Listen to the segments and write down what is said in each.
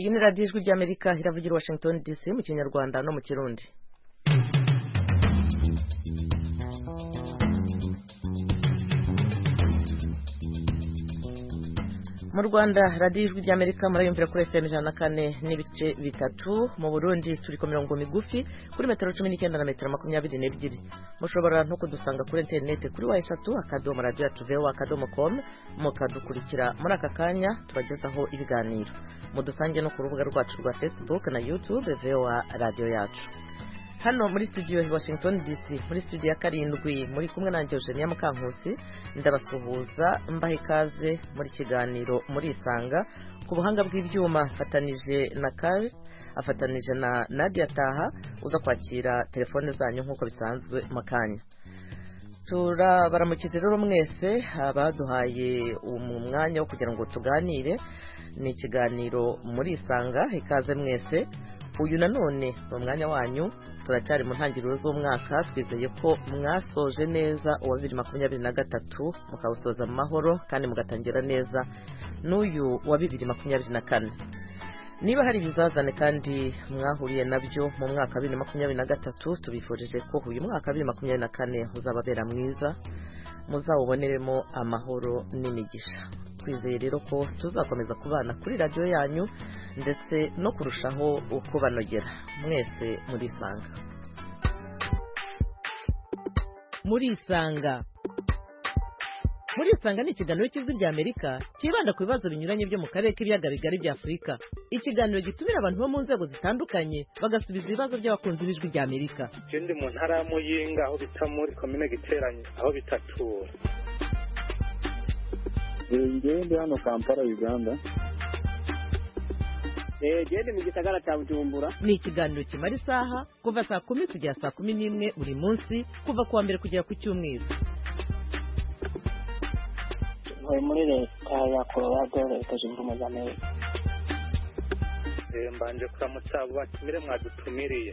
iyi ni radiyo ijwi ry'Amerika iravugira i Washington DC mu Kinyarwanda no mu Kirundi. Mu Rwanda radiyo ijwi ry'Amerika murayumvira kuri FM 104 n'ibice bitatu, mu Burundi turi ku mirongo migufi kuri metero 19 na metero 22. Mushobora no kudusanga kuri internet kuri wa3.radio@voa.com mukadukurikira muri aka kanya tubagezaho ibiganiro. Mudusange no ku rubuga rwacu rwa Facebook na YouTube VOA Radio yacu. Hano muri studio ya Washington DC, muri studio ya karindwi, muri kumwe nanjye Eugenia Mukankusi, ndabasuhuza mbaha ikaze muri kiganiro muri Isanga. Ku buhanga bw'ibyuma fatanije na Kare, afatanije na Nadia Taha, uza kwakira telefone zanyu nkuko bisanzwe makanya. Turabaramukije rero mwese abaduhaye umwanya wo kugira ngo tuganire. Ni ikiganiro muri Isanga, ikaze mwese. Uyu nanone mu mwanya wanyu turacyari mu ntangiriro z'umwaka, twizeye ko mwasoje neza uwa 2023 mukawusoza mu mahoro kandi mugatangira neza n'uyu wa 2024. Niba hari ibizazane kandi mwahuriye nabyo mu mwaka 2023, tubifurije ko uyu mwaka 2024 uzababera mwiza, muzawuboneremo amahoro n'imigisha. Twizeye rero ko tuzakomeza kubana kuri radio yanyu ndetse no kurushaho kubanogera mwese muri Isanga. Muri Isanga ni ikiganiro cy'ijwi ry'Amerika kibanda ku bibazo binyuranye byo mu karere k'ibiyaga bigari bya Afurika. Ikiganiro gitumira abantu bo mu nzego zitandukanye bagasubiza ibibazo by'abakunzi b'ijwi ry'Amerika. Ndi mu ntara ya Muyinga aho bita muri komine Giteranye aho bitatura. Ngende hano Kampala Uganda. Gende mu gisagara cya Bujumbura. Ni ikiganiro kimara isaha kuva saa 10 kugera saa 11 buri munsi, kuva kuwa mbere kugera ku cyumweru. Ntuye muri leta ya Colorado, leta zunze ubumwe za Amerika. Mbanje kuramutsa abo batumire mwadutumiriye.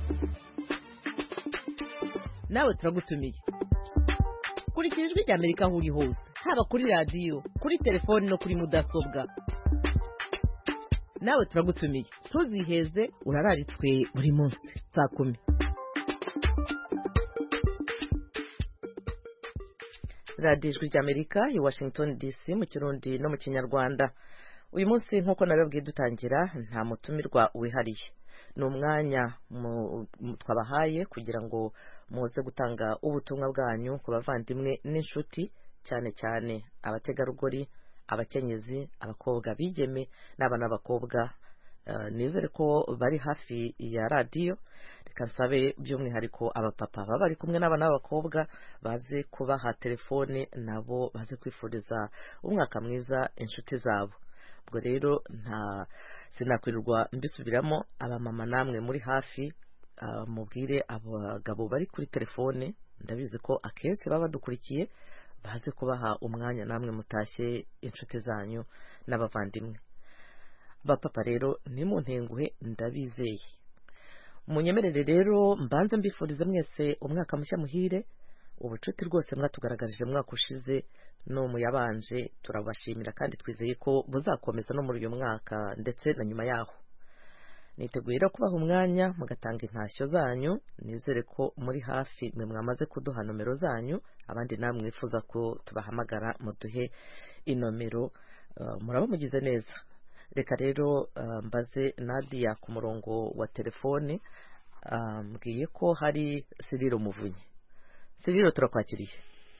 Nawe turagutumiye. Kurikira ijwi ry'Amerika aho uri hose, haba kuri radio, kuri telefone no kuri mudasobwa. Nawe turagutumiye, tuziheze urararitswe buri munsi saa 10. Radio ijwi ry'Amerika i Washington DC mu Kirundi no mu Kinyarwanda. Uyu munsi nkuko nababwiye dutangira, nta mutumirwa wihariye. Ni umwanya twabahaye kugira ngo muze gutanga ubutumwa bwanyu ku bavandimwe n'inshuti, cyane cyane abategarugori, abakenyezi, abakobwa bigeme n'abana b'abakobwa. Nizere ko bari hafi ya radio. Reka nsabe by'umwihariko abapapa baba bari kumwe n'abana b'abakobwa baze kubaha telefone, nabo baze kwifuriza umwaka mwiza inshuti zabo. Ubwo rero nta sinakwirirwa mbisubiramo. Abamama namwe muri hafi, mubwire abagabo bari kuri telefone, ndabizi ko akenshi baba badukurikiye, baze kubaha umwanya namwe mutashye inshuti zanyu n'abavandimwe. Bapapa rero ni mu ntenguhe ndabizeye. Munyemerere rero mbanze mbifurize mwese umwaka mushya muhire. Ubucuti rwose mwatugaragarije mwaka ushize no mu yabanje, turabashimira kandi twizeye ko buzakomeza no muri uyu mwaka ndetse na nyuma yaho. Niteguye rero kubaha umwanya mugatanga intashyo zanyu. Nizere ko muri hafi mwe mwamaze kuduha nomero zanyu, abandi namwe mwifuza ko tubahamagara muduhe inomero. Muraba mugize neza. Reka rero mbaze Nadia ku murongo wa telefone. Mbwiye ko hari Cyril Muvunyi. Cyril, turakwakiriye.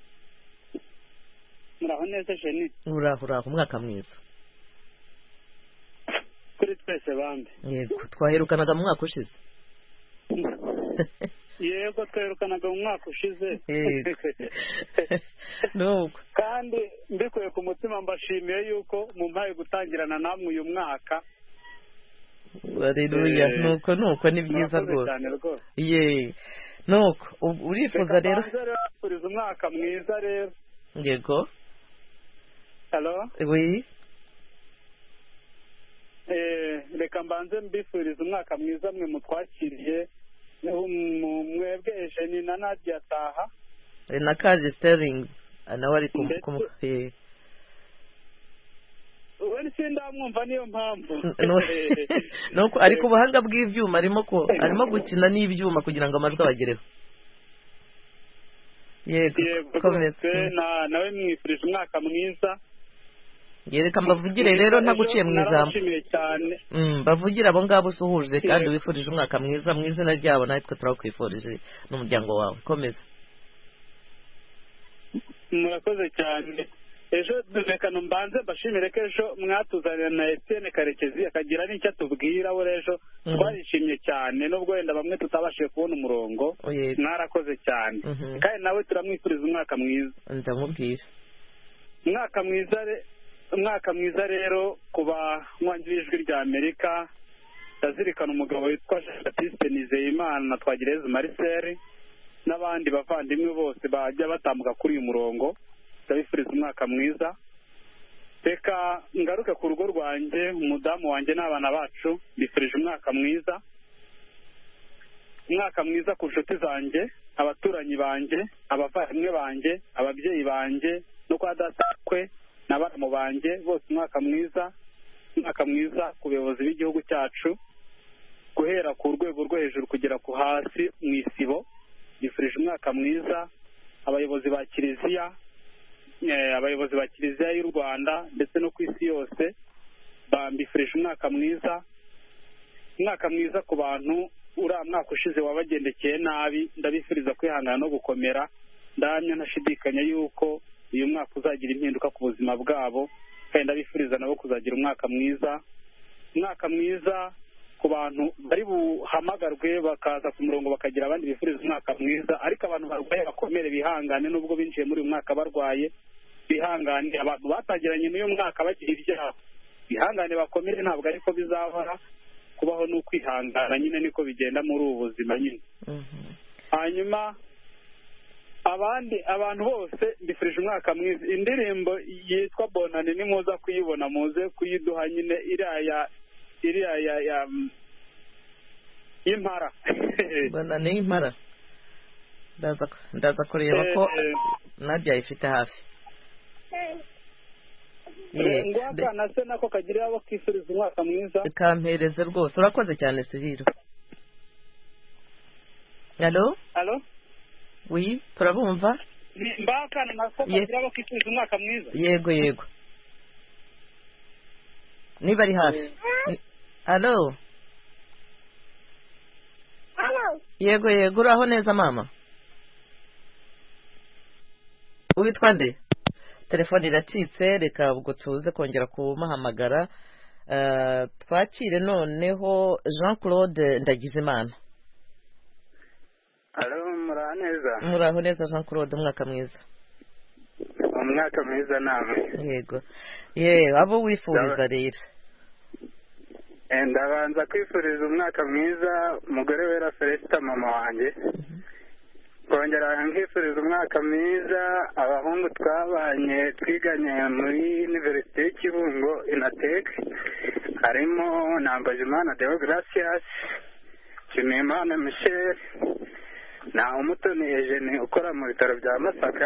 Muraho neza Jenny. Uraho, umwaka mwiza. Kuri twese bambe. Yego, twaherukanaga mu mwaka ushize. Yego, twaherukanaga mu mwaka ushize. Nuko kandi mbikuye ku mutima mbashimiye yuko mumpaye gutangirana namwe uyu mwaka. Haleluya. Nuko ni byiza rwose. Ye. Nuko urifuza rero kuriza umwaka mwiza rero. Yego. Hello? Oui. Reka mbanze mbifuriza umwaka mwiza mwe mutwakiriye, mwebwe Jenny na Nadia Taha na Kaje Sterling nawe ari kumwe. Wowe sindamwumva niyo mpamvu nuko ariko ubuhanga bw'ivyuma arimo gukina n'ivyuma kugira ngo amajwi abagereho. Yego komeza. Nawe mwifurije umwaka mwiza. Yereka mbavugire rero ntaguciye mu ijambo. Bavugire abo ngabo usuhuje kandi wifurije umwaka mwiza mu izina ryabo, natwe turakwifurije n'umuryango wawe. Komeza. Murakoze cyane. Ejo reka mbanze mbashimire ko ejo mwatuzanira na Etienne Karekezi akagira n'icyo atubwira we ejo twarishimye cyane nubwo wenda bamwe tutabashije kubona umurongo. Mwarakoze cyane kandi nawe turamwifuriza umwaka mwiza. Ndamubwira umwaka mwiza rero kuba mwangi w'ijwi rya Amerika. Ndazirikana umugabo witwa Jean-Baptiste Nizeyimana na Twagireza Marcel n'abandi bavandimwe bose bajya batambuka kuri uyu murongo. Ndabifuriza umwaka mwiza. Reka ngaruke ku rugo rwanjye, umudamu wanjye n'abana bacu bifurije umwaka mwiza. Umwaka mwiza ku nshuti zanjye, abaturanyi banjye, abavandimwe banjye, ababyeyi banjye no kwa datakwe n'abaramu banjye bose umwaka mwiza. Umwaka mwiza ku bayobozi b'igihugu cyacu guhera ku rwego rwo hejuru kugera ku hasi mu isibo. Bifurije umwaka mwiza abayobozi ba Kiliziya y'u Rwanda ndetse no ku isi yose. Bambifurije umwaka mwiza. Umwaka mwiza ku bantu uriya mwaka ushize wabagendekeye nabi, ndabifuriza kwihangana no gukomera. Ndamya ntashidikanya yuko uyu mwaka uzagira impinduka ku buzima bwabo, kandi ndabifuriza nabo kuzagira umwaka mwiza. Umwaka mwiza ku bantu bari buhamagarwe bakaza ku murongo bakagira abandi bifuriza umwaka mwiza, ariko abantu barwaye bakomere bihangane nubwo binjiye muri uyu mwaka barwaye. Bihangane abantu batagiranye n'uyu mwaka bagira ibyaha, bihangane bakomere, ntabwo ariko bizahora. Kubaho ni ukwihangana nyine, niko bigenda muri ubu buzima nyine. Hanyuma abantu bose mbifurije umwaka mwiza. Indirimbo yitwa Bonane nimuza kuyibona muze kuyiduha nyine, iriya y'impara. Bonane y'impara ndaza kureba ko Nadia ifite hafi. Ngwaka se nako kagira abo kwifuriza umwaka mwiza. Kampereze rwose. Urakoze cyane Siriro. Allo? Oui, turabumva. Mbaka nako kagira abo kwifuriza umwaka mwiza. Yego. Niba ari hafi. Allo? Yego, uraho neza mama? Witwa nde? Telefone iracitse, reka ubwo tuze kongera kumuhamagara. Twakire noneho Jean Claude Ndagizimana. Allo, muraho neza Jean Claude, umwaka mwiza. Umwaka mwiza namwe. Yego. Abo wifuriza rero. Ndabanza kwifuriza umwaka mwiza umugore wera Celestin mama wanjye. Kongera nkifuriza umwaka mwiza abahungu twabanye twiganye muri Université y'Ikibungo Inatek, harimo Nambajimana Deogracias, Kimimana Michel na Umutoni Eugene ukora mu bitaro bya Masaka.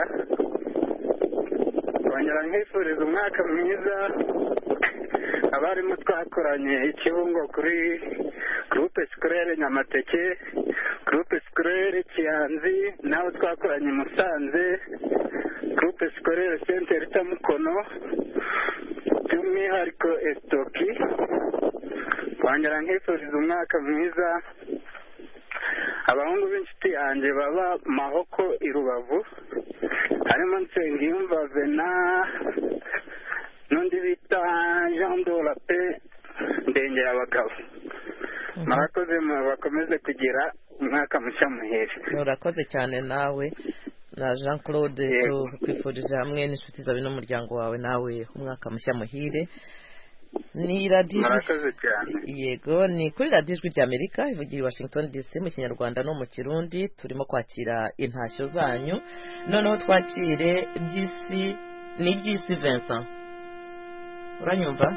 Kongera nkifuriza umwaka mwiza abarimu twakoranye Ikibungo kuri Groupe Scolaire Nyamateke, Groupe Scolaire Kiyanzi, naho twakoranye Musanze, Groupe Scolaire Center Tamukono, by'umwihariko Estoki. Kongera nkifuriza umwaka mwiza abahungu b'inshuti yanjye baba Mahoko i Rubavu, harimo Nsengiyumva Vena n'undi bita Jean de la Paix Ndengera abagabo. Murakoze, bakomeze kugira umwaka mushya muhire. Urakoze cyane nawe na Jean Claude, tukwifurije hamwe n'inshuti zawe n'umuryango wawe nawe umwaka mushya muhire. Ni radio. Murakoze cyane. Yego, ni kuri radio Ijwi rya Amerika ivugira i Washington DC mu Kinyarwanda no mu Kirundi. Turimo kwakira intashyo zanyu. Noneho twakire by'isi Vincent. Uranyumva?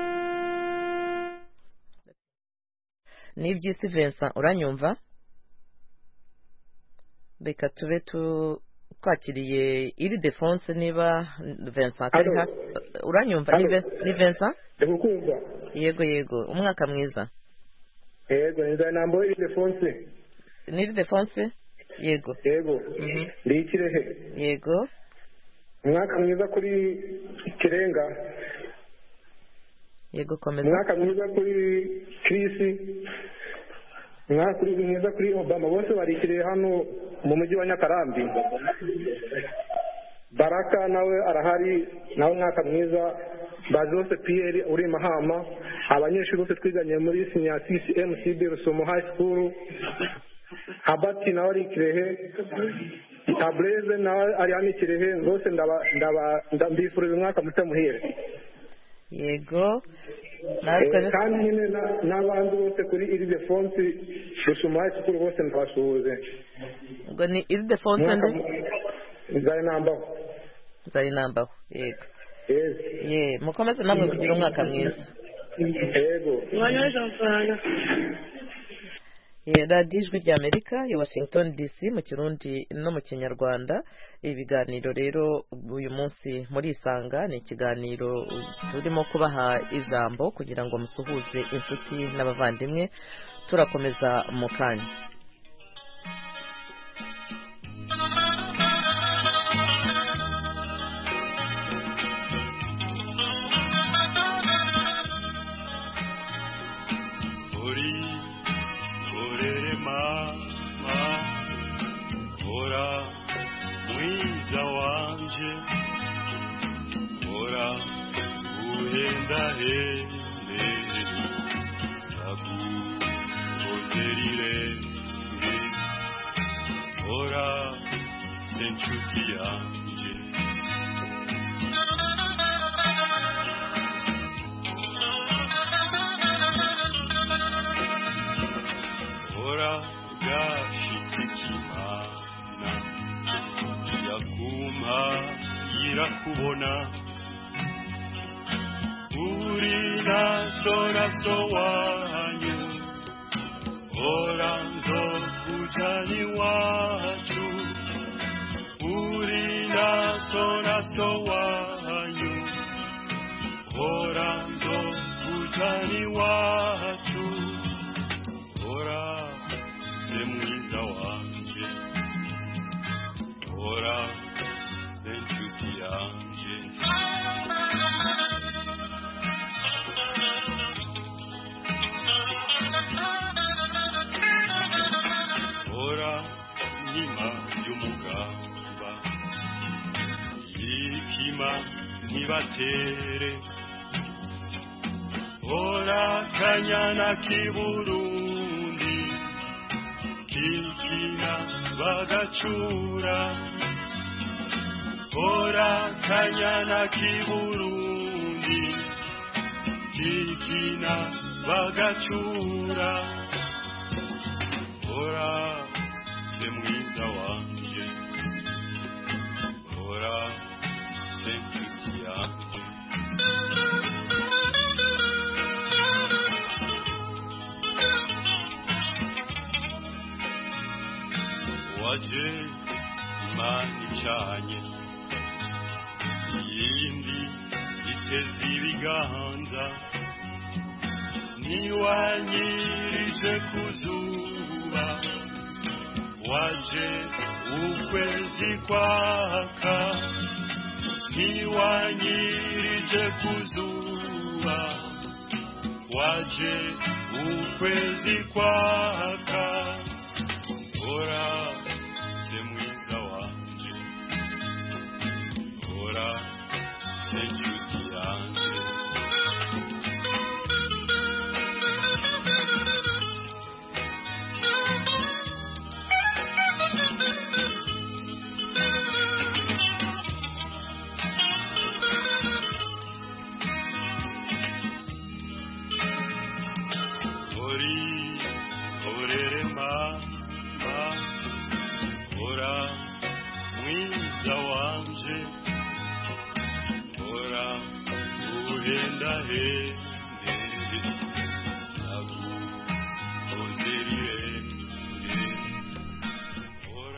Ni by'isi Vincent, uranyumva? Beka tube twakiriye iri Defonse niba Vincent ari hafi uranyumva ni Vincent ndakukumva yego umwaka mwiza yego nzanambo iri Defonse ni iri Defonse yego ndi Kirehe yego umwaka mwiza kuri Kirenga yego komeza umwaka mwiza kuri Chris umwaka mwiza kuri Obama bose barikiriye hano mu mujyi wa Nyakarambi Baraka nawe arahari nawe umwaka mwiza Bazose Pierre uri Mahama abanyeshuri bose twiganye muri Senior MCB Rusumo High School Habati nawe ari Kirehe Tabreze nawe ari hano Kirehe bose ndabifuriza umwaka muto muhire yego kandi nyine n'abandi bose kuri iri Defonse Rusumo High School bose ndabasuhuze ngo ni iri Defonse Nzayinambaho yego mukomeze namwe kugira umwaka mwiza yego radiyo ijwi ry'Amerika i Washington DC mu Kirundi no mu Kinyarwanda ibiganiro rero uyu munsi muri Isanga ni ikiganiro turimo kubaha ijambo kugira ngo musuhuze inshuti n'abavandimwe turakomeza mu kanya ntibatere ora kanyana k'iburundi kikina bagacura ora kanyana k'iburundi kikina bagacura ora se mwiza wanje ora waje imana icanye iyindi iteze ibiganza niwanyirije ku zuba waje ukwezi kwaka niwanyirije ku zuba waje ukwezi kwaka ora se mwiza wanje ora se nshuti yanjye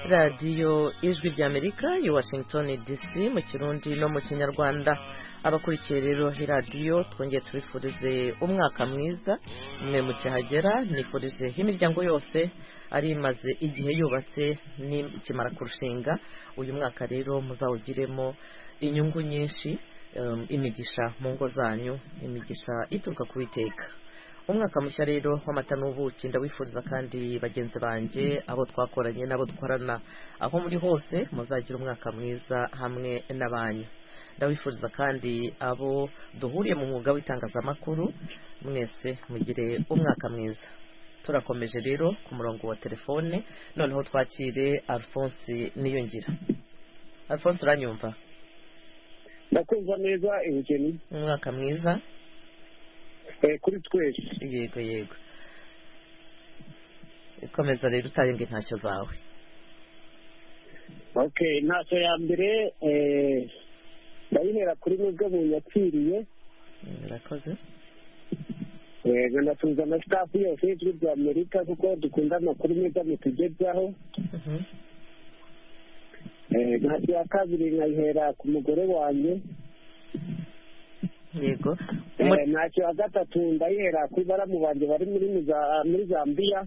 radiyo ijwi ry'Amerika i Washington DC mu kirundi no mu kinyarwanda. Abakurikiye rero radiyo twongeye tubifurize umwaka mwiza. Mwe mu kihagera nifurije imiryango yose ari imaze igihe yubatse n'ikimara kurushinga. Uyu mwaka rero muzawugiremo inyungu nyinshi, imigisha mu ngo zanyu, imigisha ituruka ku Uwiteka. Umwaka mushya rero w'amata n'ubuki ndawifuriza kandi bagenzi banjye, abo twakoranye n'abo dukorana aho muri hose, muzagira umwaka mwiza hamwe n'abanyu. Ndawifuriza kandi abo duhuriye mu mwuga w'itangazamakuru, mwese mugire umwaka mwiza. Turakomeje rero ku murongo wa telefone, noneho twakire Alphonse Niyongira. Alphonse, uranyumva? Ndakumva neza Eugenie. Umwaka mwiza kuri twese. Yego. Ikomeza rero utarenga intashyo zawe. Okay, intashyo ya mbere ndayihera kuri mwebwe munyakiriye. Murakoze. Ndatuza na staff yose y'ijwi ry'Amerika kuko dukunda amakuru meza mutugezaho. Intashyo ya kabiri nkayihera ku mugore wanjye. Yego. Intashyo ya gatatu ndayihera kuri baramu banjye bari muri Zambia.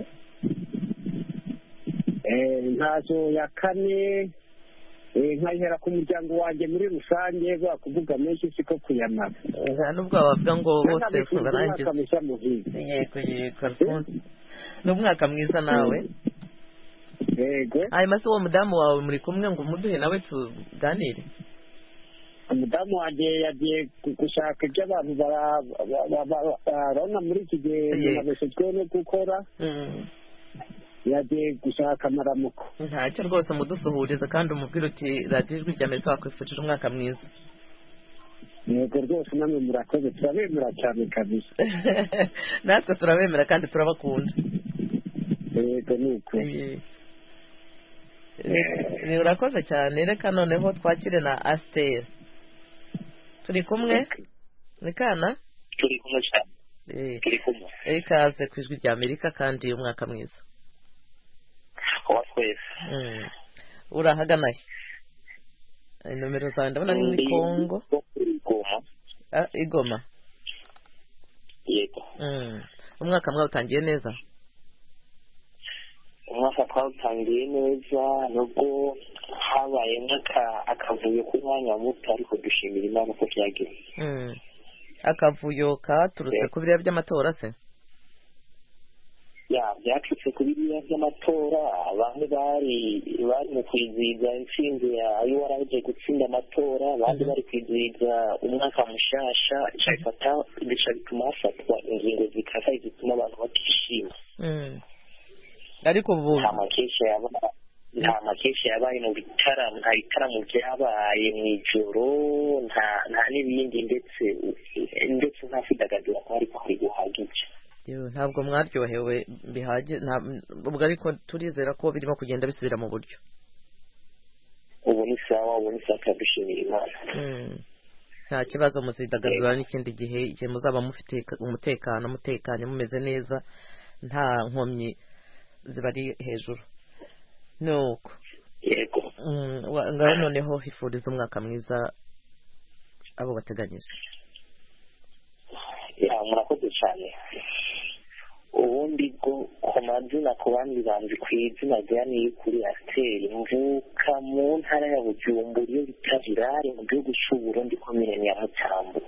Intashyo ya kane nkayihera ku muryango wanjye muri rusange, kuvuga menshi siko kuyamara. Nubwo bavuga ngo bose barangiza. Yego Alphonse, ni umwaka mwiza nawe. Yego. Hanyuma se uwo mudamu wawe muri kumwe ngo umuduhe nawe tuganire? Umudamu wanjye yagiye gushaka ibyo abantu barabona muri iki gihe nabeshejwe no gukora. Yagiye gushaka amaramuko. Ntacyo rwose mudusuhuriza kandi umubwira uti radiyo ijwi ry'Amerika wakwifurije umwaka mwiza. Yego rwose namwe murakoze, turabemera cyane kabisa. Natwe turabemera kandi turabakunda. Yego nuko. Urakoze cyane. Reka noneho twakire na Astel. Turi kumwe? Ni kana? Turi kumwe cyane. Turi kumwe. Ikaze ku ijwi ry'Amerika kandi umwaka mwiza. Twese. Urahagana he? Nomero zawe ndabona ni muri Kongo. Igoma. Yego. Umwaka mwawutangiye neza? Umwaka twawutangiye neza, nubwo habaye akavuyo k'umwanya muto, ariko dushimira Imana ko byagenze. Akavuyo katurutse ku biriya by'amatora se? Byacutse ku biriya by'amatora. Abantu bari mu kwizihiza intsinzi ayo waraje gutsinda amatora, abandi bari kwizihiza umwaka mushasha, bica bituma hafatwa ingingo zikaza zituma abantu batishima. Ariko ubu nta makesha yabaye mu bitaramo, nta bitaramo byabaye mu ijoro, nta n'ibindi, ndetse nta kwidagadura kwari guhagije. Ntabwo mwaryohewe bihagije, ubwo ariko turizera ko birimo kugenda bisubira mu buryo. Ubu ni sawa dushimira Imana. Nta kibazo, muzidagadura n'ikindi gihe muzaba mufite umutekano, mutekanye, mumeze neza, nta nkomyi zibari hejuru. Nuko yego. Ngaho noneho hifuriza umwaka mwiza abo bateganyije. Murakoze cyane. Ubundi bwo ku mazina ku bandi banzi ku izina rya Niyukuri Astel, mvuka mu ntara ya Bujumbura iyo bita Birare mu gihugu cy'u Burundi, komine ya Mutambo.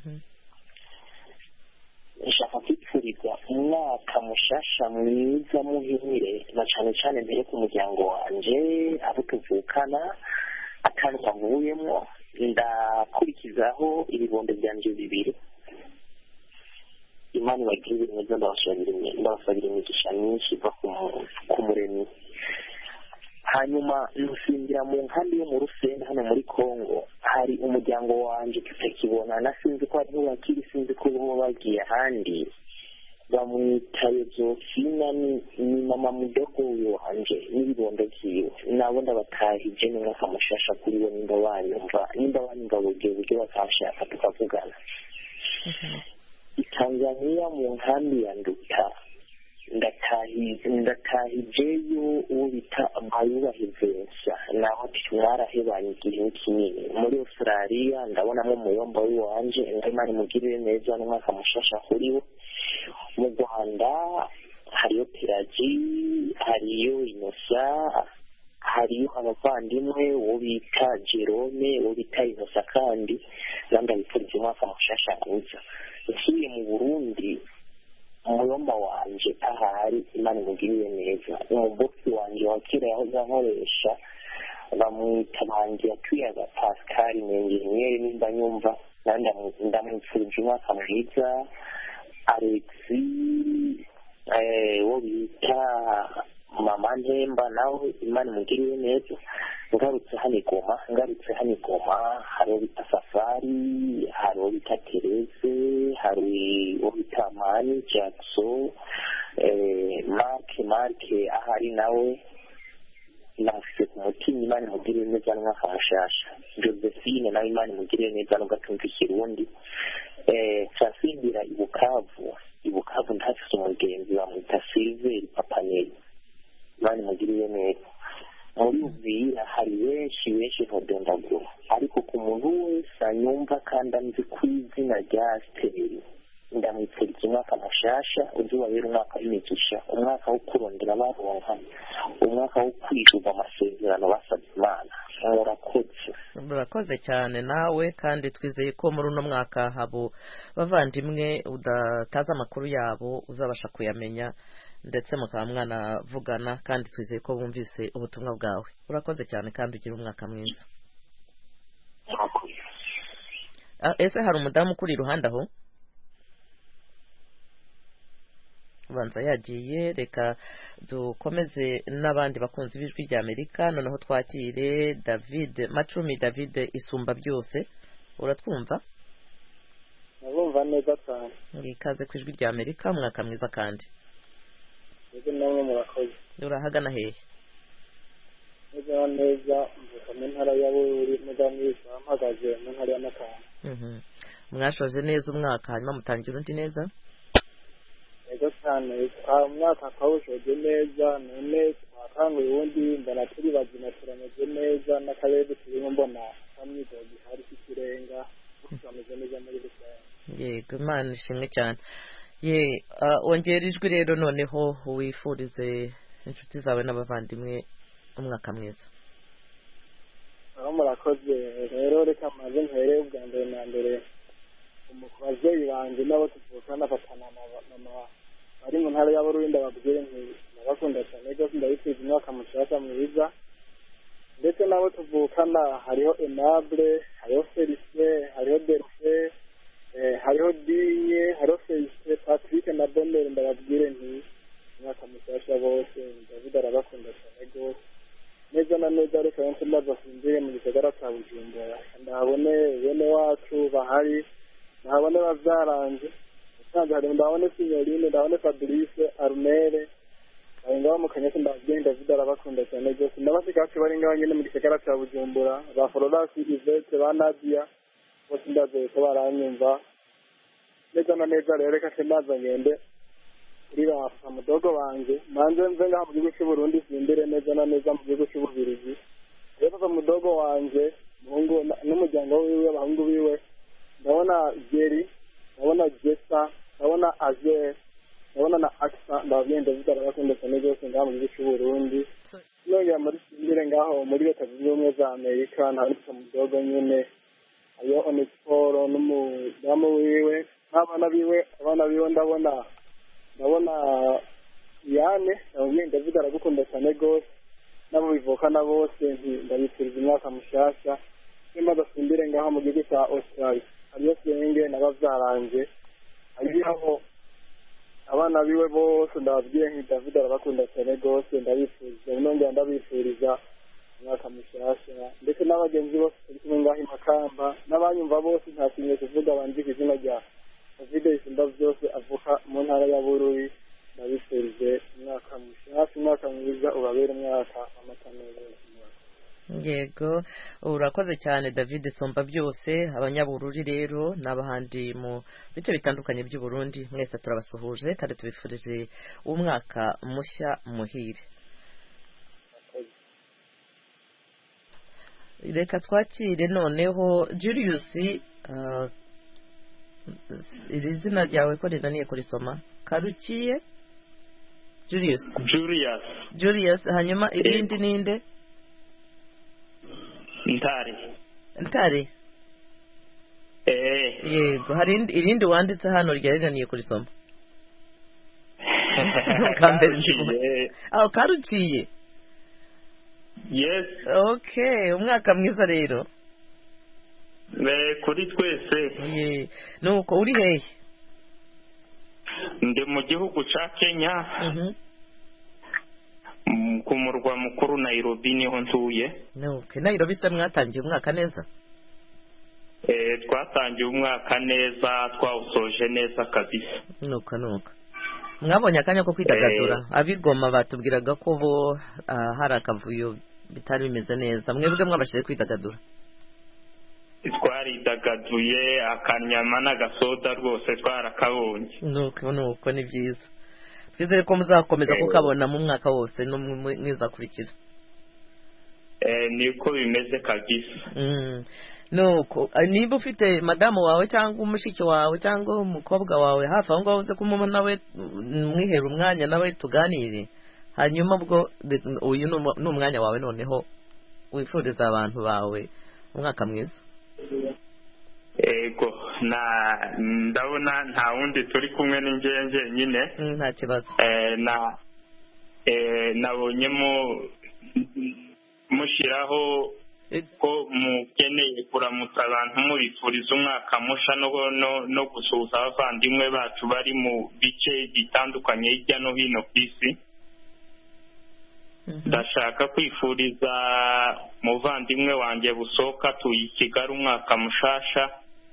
Nshaka kwifuriza umwaka mushasha mwiza muhire, na cyane cyane mbere ku muryango wanje, abo tuvukana akantu kavuyemo, ndakurikizaho ibibondo byanje bibiri. Imana ibagirire neza, ndabasabira imigisha myinshi iva ku Muremyi. Hanyuma nsimbira mu nkambi yo mu Rusenda hano muri Kongo, hari umuryango wanje tutakibonana, sinzi ko ariho bakiri, sinzi ko bo bagiye ahandi. Bamwita Yozofina, ni mama mudogo wanje n'ibibondo vyiwe. Nabo ndabatahije n'umwaka mushasha kuri bo, nimba banyumva buryo bakashaka tukavugana. Tanzania mu nkambi ya Nduta ndatahijeyo uwo bita Mayubahivensa naho twarahebanye igihe kinini muri Australia ndabonamo umuyomba w'iwanje Imana imugirire neza n'umwaka mushasha kuriwe mu Rwanda hariyo Pelagie hariyo Inosa hariyo abavandimwe uwo bita Jerome uwo bita Inosa kandi ndabifurije umwaka mushasha mwiza nsubiye mu Burundi umuyomba wanje ahari Imana imugirire neza umubosi wanje wa kera yahoze ankoresha bamwita banje yatwiyaga Pascal Menyenyeri nimba nyumva ndamwifurije umwaka mwiza Alexi uwo bita Mama Ntemba nawe Imana imugirire neza ngarutse hano Igoma hari uwo bita Safari hari uwo bita Terese hari uwo bita Mani Jackson Mark ahari nawe nafise ku mutima Imana imugirire neza n'umwaka mushasha Josephine nawe Imana imugirire neza n'ugatumva ikirundi Transibira Ibukavu ntafise umugenzi bamwita Silver Papaneli Imana imugirire neza muri Uvira hari benshi ntodondagura ariko ku muntu wese anyumva kandi anzi ku izina rya Steli ndamwifurije umwaka mushasha uzubabera umwaka w'imigisha umwaka wo kurondera baronka umwaka wo kwishuza amasezerano basabye Imana murakoze cyane nawe kandi twizeye ko muri uno mwaka habo bavandimwe udataza amakuru yabo uzabasha kuyamenya ndetse mukaba mwanavugana kandi twizeye ko bumvise ubutumwa bwawe urakoze cyane kandi ugira umwaka mwiza ese hari umudamu kuri iruhande aho ubanza yagiye reka dukomeze n'abandi bakunzi b'ijwi rya Amerika noneho twakire Macumi David Isumba byose uratwumva nabumva neza cyane ikaze ku ijwi rya Amerika umwaka mwiza kandi ese namwe murakoze urahagana hehe neza mu ntara ya Bururi mudamwiza mpagaze mu ntara ya Makamba mwashoje neza umwaka hanyuma mutangira undi neza ego cyane umwaka twawushoje neza none twakanguye ubundi mbona turi bazima turameze neza n'akarere turimo mbona kamwidogi hari ikirenga turameze neza muri rusange yego Imana ishimwe cyane wongera ijwi rero noneho wifurize inshuti zawe n'abavandimwe umwaka mwiza aho murakoze rero reka maze mpere ubwa mbere na mbere ababyeyi banjye n'abo tuvukana bafatana mama bari mu ntara y'Abururi ndababwire nti ndabakunda cyane rwose ndabifuriza umwaka mushasha mwiza ndetse n'abo tuvukana hariho Aimable hariho Felicien hariho Delphin hariho Dinye hariho Felicien Patrick na Bonheur ndababwire nti umwaka mushasha bose David arabakunda cyane rwose neza na neza reka yonse ndabasinzire mu gisagara cya Bujumbura ndahabone bene wacu bahari ndahabone bavyaranje kandi hari ndabone Signorine ndabone Fabrice Armere ngaho mu Kanyosha ndababwire David arabakunda cyane rwose ndabashikacu bari ngaho nyine mu gisagara cya Bujumbura ba Florence Yvette ba Nadia bose ndaze ko baranyumva neza na neza rero reka semaza ngende kuri ba mudogo banje manze nze ngaho mu gihugu cy'u Burundi simbere neza na neza mu gihugu cy'u Bubiligi rero ba mudogo wanje muhungu n'umuryango wiwe abahungu biwe ndabona Jerry ndabona Jessa ndabona Azer ndabona na Aksa ndabagenda zitara bakunda cyane rwose ngaho mu gihugu cy'u Burundi nongera muri simbere ngaho muri Leta Zunze Ubumwe za Amerika nta mudogo nyine ayo Onexporo n'umudamu wiwe n'abana biwe ndabona Yane ndabwira David aragukunda cyane rwose nabo bivukana bose ndabifuriza umwaka mushasha nyuma dasimbire ngaho mu gihugu cya Australia ariyo senge n'abavyaranje ariho abana biwe bose ndababwiye nti David arabakunda cyane rwose ndabifuriza nongera ndabifuriza umwaka mushasha ndetse n'abagenzi bose turi kumwe ngaho i Makamba n'abanyumva bose nta kintu kuvuga bandika izina rya David Isumba byose avuka mu ntara ya Bururi ndabifurije umwaka mushasha umwaka mwiza ubabere umwaka w'amata neza yego urakoze cyane David Somba byose abanyabururi rero n'abahandi mu bice bitandukanye by'u Burundi mwese turabasuhuje kandi tubifurije umwaka mushya muhire. Reka twakire noneho Julius, iri zina ryawe ko rinaniye kurisoma. Karukiye Julius hanyuma irindi ninde? Ntare yego hari irindi wanditse hano ryarinaniye kurisoma. Karukiye. Yes. Okay, umwaka mwiza rero. Kuri twese. Nuko uri hehe? Ndi mu gihugu ca Kenya. Ku murwa mukuru Nairobi niho ntuye. Okay, Nairobi se mwatangiye umwaka neza? Twatangiye umwaka neza, twawusoje neza kabisa. Nuko. Mwabonye akanya ko kwidagadura? Abigoma batubwiraga ko bo hari akavuyo bitari bimeze neza. Mwebwe mwabashije kwidagadura? Twaridagaduye, akanyama n'agasoda rwose twarakabonye. Nuko ni byiza. Twizere ko muzakomeza kukabona mu mwaka wose no mwiza kurikira. Niko bimeze kabisa. Nuko niba ufite madamu wawe cyangwa umushiki wawe cyangwa umukobwa wawe hafi aho ngaho uze kumubona nawe mwihera umwanya nawe tuganire, hanyuma ubwo uyu ni umwanya wawe noneho wifuriza abantu bawe umwaka mwiza. Ego ndabona nta wundi turi kumwe n'ingenje nyine. Nta kibazo. Nabonyemo mushyiraho ko mukeneye kuramutsa abantu mubifuriza umwaka musha no gusuhuza abavandimwe bacu bari mu bice bitandukanye hirya no hino ku isi. Ndashaka kwifuriza muvandimwe wanjye Busoka tuyi i Kigali umwaka mushasha.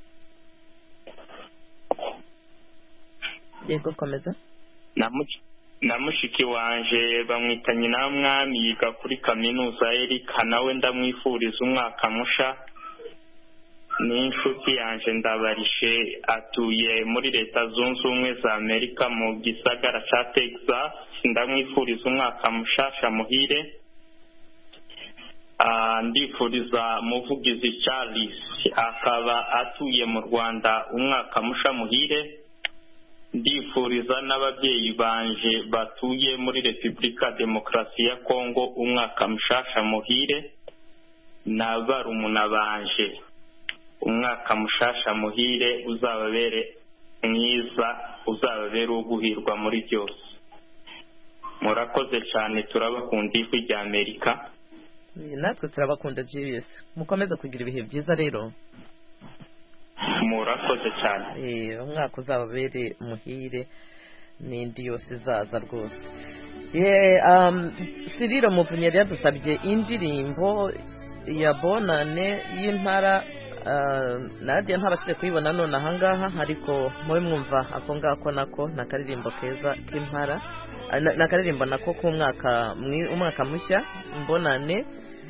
Yego komeza. Na mushiki wanje bamwita nyina mwami yiga kuri kaminuza Erika, nawe ndamwifuriza umwaka musha. N'inshuti yanje Ndabarishe atuye muri Leta Zunze Ubumwe za Amerika mu gisagara ca Texas, ndamwifuriza umwaka mushasha muhire. Ndifuriza Muvugizi Charles akaba atuye mu Rwanda umwaka musha muhire. Ndifuriza n'ababyeyi banje batuye muri Repubulika Demokarasi ya Kongo umwaka mushasha muhire. N'abarumuna banje umwaka mushasha muhire, uzababere mwiza, uzababere uguhirwa muri byose. Murakoze cyane, turabakunda ijwi rya Amerika. Natwe turabakunda Julius, mukomeze kugira ibihe byiza rero. Murakoze cyane. Umwaka uzababere muhire n'indi yose izaza rwose. Siriro Muvunyeri yadusabye indirimbo ya Bonane y'Impara. Nadia ntabashije kuyibona none ahangaha, ariko mube mwumva ako ngako nako nakaririmbo keza k'impara, nakaririmbo nako umwaka mushya Bonane.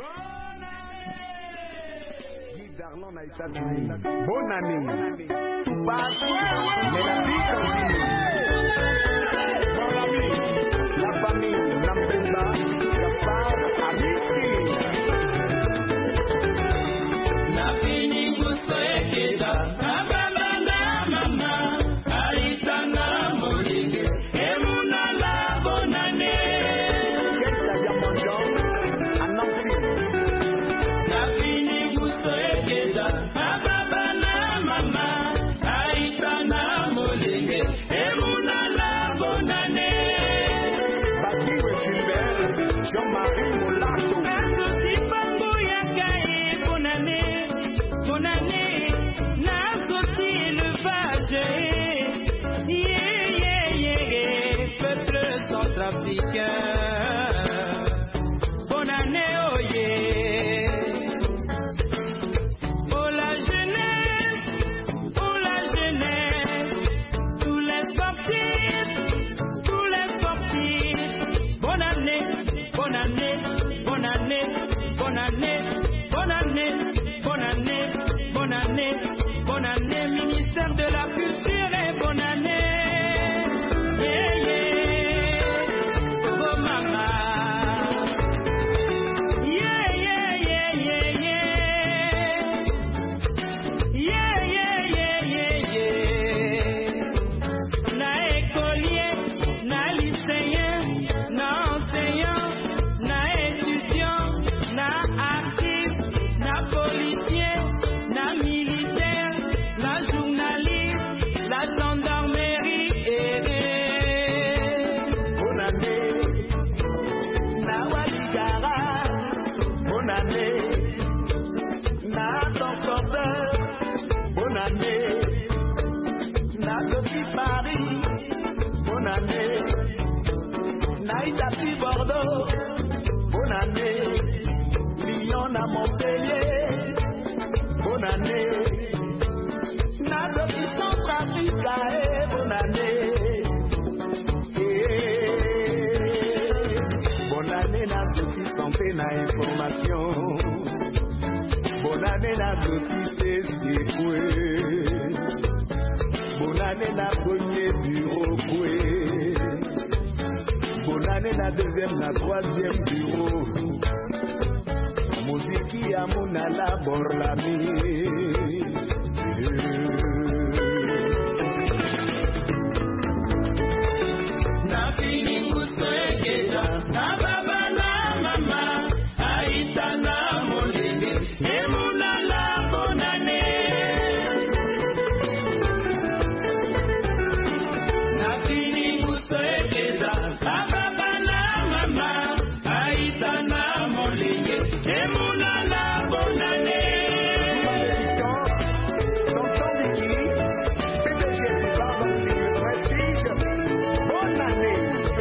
Bonane la famille Nampenda Bonne année, année, ministère de la culture et bonne année. Yeah, yeah, oh mama. Yeah, yeah, yeah, yeah, yeah. Yeah, yeah, yeah, yeah, yeah. Na écolier, na lycéen, na enseignant, na étudiant, na artiste, na policier, na militaire, na journaliste, la gendarmerie Bonne année, na waligara, bonne année, na transporteur, bonne année, na Sophie Paris, bonne année, na Itapi Bordeaux, bonne année, Lyon na Montpellier, bonne année, na Sophie Centrafrique, bonne année. bonne année na Sophie santé na information, bonne année na Sophie Tessékoué, bonne année na premier bureau Koué, bonne année na deuxième na troisième bureau, Muziki ya Munala Borlami. Na fini kuswekeza, na baba na mama, aita na molende, emuna la bonane. Na fini kuswekeza, na baba na mama, aita na molende, emuna la bonane. Bonne année.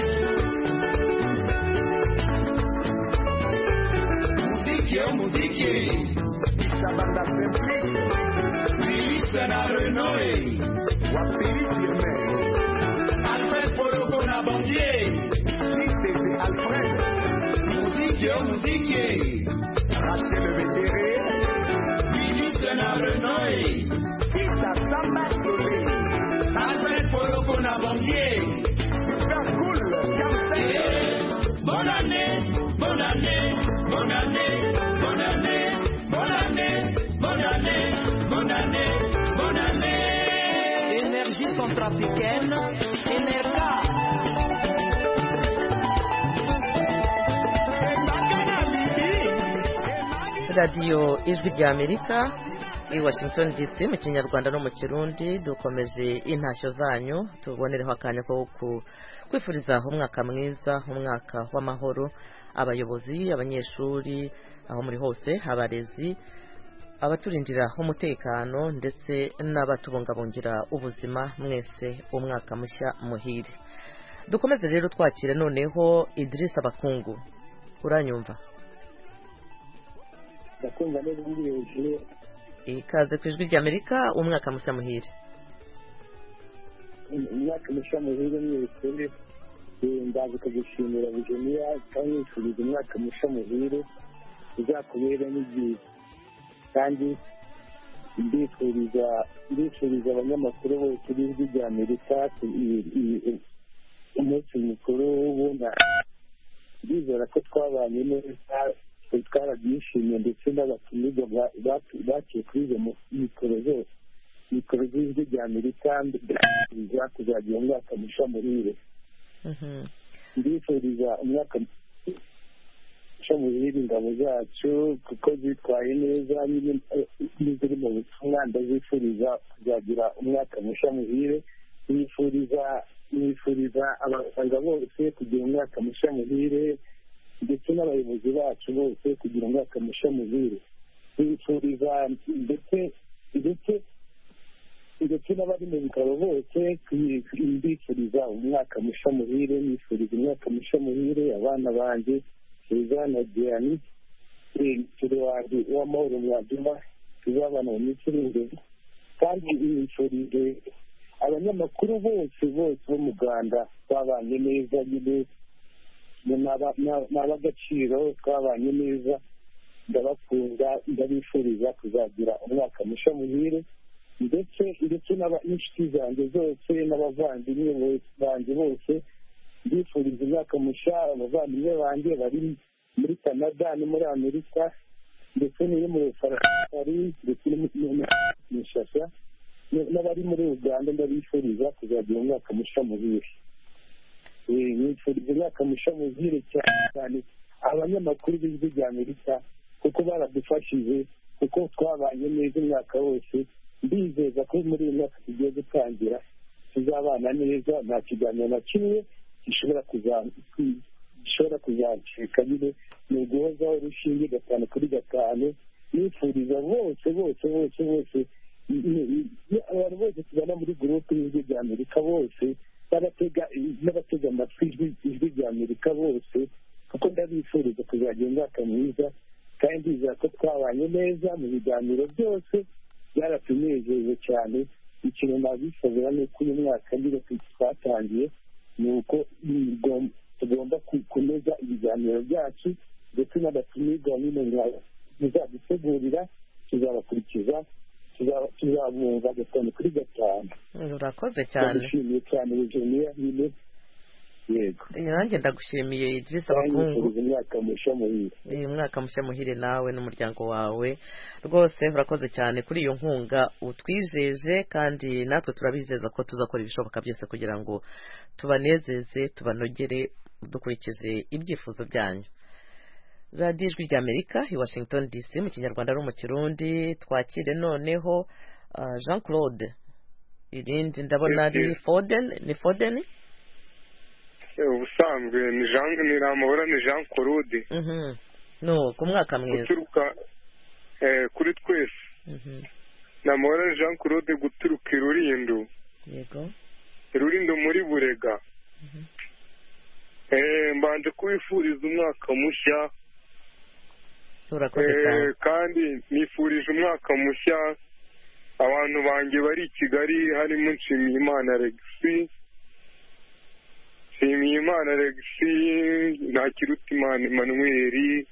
Muziki, Sabanda Simplice, Félix na Renoé, Wapiri Firme, Alfred Poloko na Bandier. CTC Alfred, Muziki, Rachel le Vétéré, Félix na Renoé, Kita Samba Solé, Alfred Poloko na Bandier. Super Cool, Kamsek, Bonne année, bonne année, bonne année, bonne année, bonne année, bonne année, bonne année, bonne année. Énergie centrafricaine, Energa. radiyo ijwi rya amerika i washington dc mu kinyarwanda no mu kirundi dukomeje intashyo zanyu tubonereho akanya ko kwifuriza umwaka mwiza, umwaka w'amahoro, abayobozi, abanyeshuri aho muri hose, abarezi, abaturindira umutekano ndetse n'abatubungabungira ubuzima, mwese umwaka mushya muhire. Dukomeze rero twakire noneho Idrissa Bakungu. Uranyumva? ndakumva neza ngiye ikaze ku ijwi rya Amerika, umwaka mushya muhire. umwaka mushya muhire mwese, ndaza kugushimira Virginia kandi nifuriza umwaka mushya muhire uzakubera n'ibyiza, kandi ndifuriza abanyamakuru bose b'ijwi rya Amerika umunsi mukuru w'ubunani. ndizera ko twabanye neza, twarabyishimiye, ndetse n'abatumirwa baciye kuri izo mikoro z'ijwi rya Amerika, ndifuriza kuzagira umwaka mushya muhire. ndifuriza umwaka mushya muhire ingabo zacu kuko zitwaye neza n'iziri mu butumwa, ndazifuriza kuzagira umwaka mushya muhire. nifuriza abaganga bose kugira umwaka mushya muhire, ndetse n'abayobozi bacu bose kugira umwaka mushya muhire. nifuriza ndetse n'abari mu bitaro bose ndifuriza umwaka mushya muhire. nifuriza umwaka mushya muhire abana banjye Keza na Diane, turi wanjye w'amahoro mwaduma, tuzabana mu minsi iri imbere. kandi nifurije abanyamakuru bose bo mu Rwanda twabanye neza, nyine n'ab'agaciro twabanye neza, ndabakunda, ndabifuriza kuzagira umwaka mushya muhire, ndetse n'inshuti zanjye zose n'abavandimwe banjye bose ndifuriza umwaka mushya. Abavandimwe banjye bari muri Canada no muri Amerika ndetse n'iri mu Bufaransa ndetse n'Kinshasa n'abari muri Uganda, ndabifuriza kuzagira umwaka mushya muhire. Nifuriza umwaka mushya muhire cyane abanyamakuru b'ijwi rya Amerika kuko baradufashije, kuko twabanye neza umwaka wose. Ndizeza ko muri uyu mwaka tugiye gutangira tuzabana neza, nta kiganiro na kimwe gishobora kuzacika. Nyine ni uguhozaho urushinge 5/5. Nifuriza bose abantu bose tubana muri gurupe y'ijwi rya Amerika bose n'abatega amatwi ijwi rya Amerika bose, kuko ndabifuriza kuzagira umwaka mwiza, kandi ndizera ko twabanye neza mu biganiro byose, byaratunejeje cyane. Ikintu nabisabira ni uko uyu mwaka nyine twatangiye ni uko tugomba kunoza ibiganiro byacu, ndetse n'abatumirwa nyine muzadutegurira tuzabakurikiza, tuzabumva 5/5. Urakoze cyane. Ndashimiye cyane Virginia nyine. Yego, nanjye ndagushimiye Idrissa Bakungu. Umwaka mushya muhire. Umwaka mushya muhire nawe n'umuryango wawe. Rwose urakoze cyane kuri iyo nkunga utwijeje, kandi natwe turabizeza ko tuzakora ibishoboka byose kugira ngo tubanezeze, tubanogere dukurikije ibyifuzo byanyu. Radio Ijwi rya Amerika i Washington DC mu Kinyarwanda no mu Kirundi. Twakire noneho Jean Claude. Irindi ndabona ari Foden. Ubusanzwe ni Jean Claude. No, ku mwaka mwiza. Guturuka kuri twese. Namahoro Jean Claude guturuka i Rulindo. Yego. Rulindo muri Burega. Mbanje kubifuriza umwaka mushya. Urakoze cyane. Kandi nifurije umwaka mushya abantu banjye bari i Kigali, harimo Nshimiyimana Alexis, Ntakirutimana Emmanuel,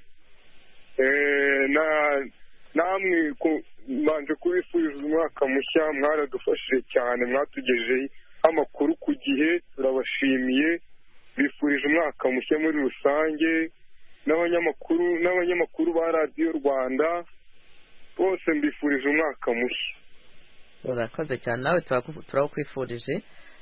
namwe mbanje kubifuriza umwaka mushya. Mwaradufashije cyane, mwatugejeje amakuru ku gihe, turabashimiye. Bifurije umwaka mushya muri rusange, n'abanyamakuru ba Radio Rwanda bose mbifurije umwaka mushya. Urakoze cyane, nawe turakwifurije.